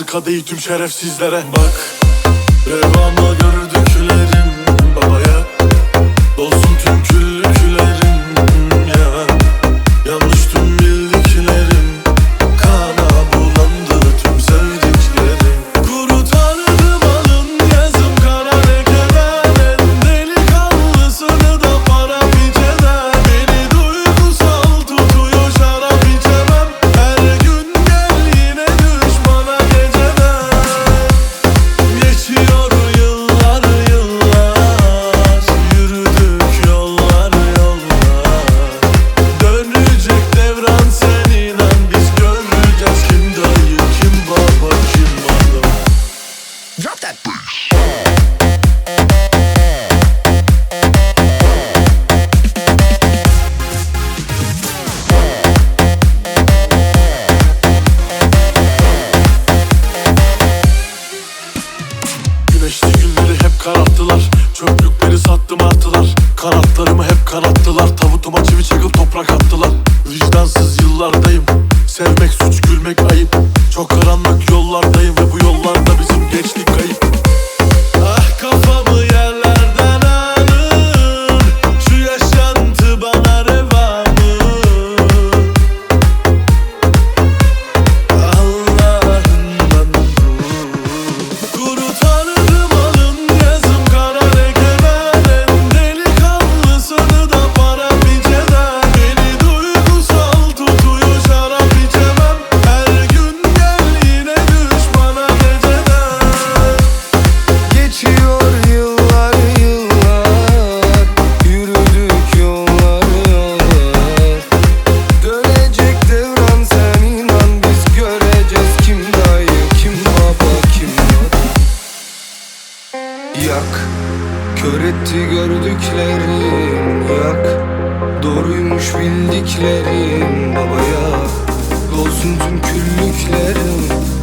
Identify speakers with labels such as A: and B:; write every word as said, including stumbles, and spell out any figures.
A: kadehi tüm şerefsizlere. Bak revama gördüklerim babaya, dolsun tüm küllüklerim ya. Yanlış tüm bildiklerim, kana bulandı tüm sevdiklerim. Kurutardım alın yazım kara lekeler, en delikanlısını da para biçeder. Beni duygusal tutuyor şarap içemem, her gün gel yine düş bana geceden. Geçiyor yıllar yıllar, yürüdük yollar yollar. Dönecek devran sen inan, biz göreceğiz kim dayı kim baba kim adam.
B: Drop that bass.
A: Güneşli günleri hep kararttılar, çöplükleri sattım artılar. Kanatlarımı hep kanattılar, tavutuma çivi çakıp toprak attılar. Vicdansız yıllardayım, sevmek suç gülmek ayıp. Çok karanlık yollardayım ve bu yollarda bizim gençlik kayıp. Ah kafamı yerlerden alır, şu yaşantı bana reva mı? Allah'ından bu. Kurutardım alın yazım kara lekeler, en delikanlısını da para biçeder. Beni duygusal tutuyor şarap içemem, her gün gel yine düş bana geceden.
C: Geçiyor yıllar yıllar, yürüdük yollar yollar. Dönecek devran sen inan, biz göreceğiz kim dayı kim baba kim adam. Yak, kör etti gördüklerim yak. Doğruymuş bildiklerim babaya, dolsun tüm küllüklerim.